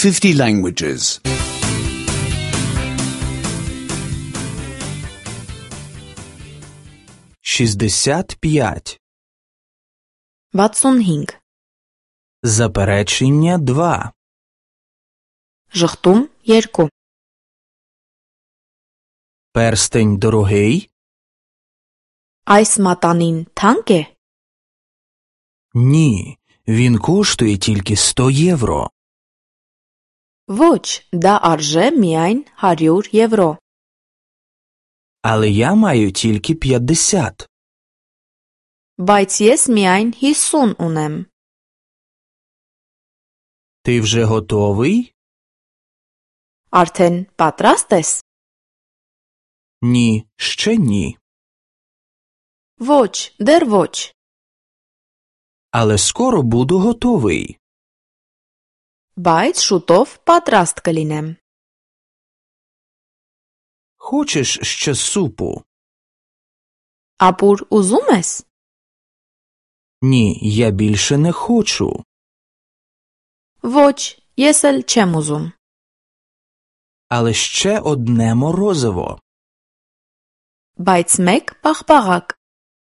50 languages. 65. 65. Заперечення 2. Ժխտում 2. Перстень дорогий? Այս մատանին թանկ է? Ні, він коштує тільки 100 євро. Ոչ, դա արժե միայն 100 եվրո. Але я маю тільки 50. Բայց ես միայն 50 ունեմ. Ти вже готовий? Արդեն պատրաստ ես? Ні, ще ні. Ոչ, դեռ ոչ. Але скоро буду готовий. Բայց շուտով պատրաստ կլինեմ. Хочеш ще супу? Ապուր ուզում ես? Ні, я більше не хочу. Ոչ, ես էլ չեմ ուզում. Але ще одне морозиво. Բայց մեկ պաղպաղակ.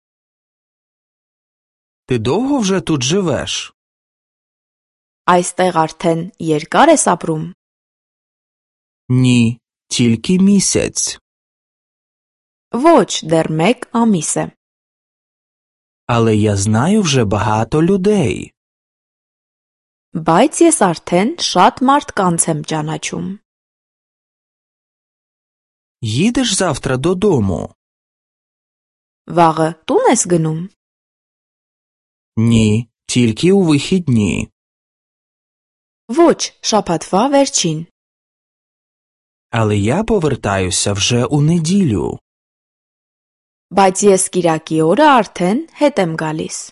Ти довго вже тут живеш? Այստեղ արդեն երկար ես ապրում? Ні, тільки місяць. Ոչ, դեռ մեկ ամիս է. Але я знаю вже багато людей. Բայց ես արդեն շատ մարդկանց եմ ճանաչում. Їдеш завтра додому? Վաղը տուն ես գնում? Ні, тільки у вихідні. Ոչ, շաբաթվա վերջին. Але я повертаюся вже у неділю. Բայց ես կիրակի օրը արդեն հետ եմ գալիս.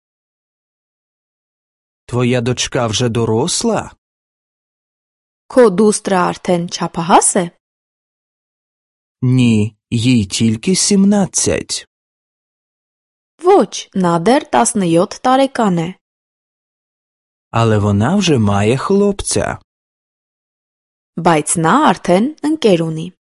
Твоя дочка вже доросла? Քո դուստրը արդեն չափահաս է? Ні, їй тільки 17. Ոչ, նա դեռ 17 տարեկան է. Але вона вже має хлопця. Բայց նա արդեն ընկեր ունի.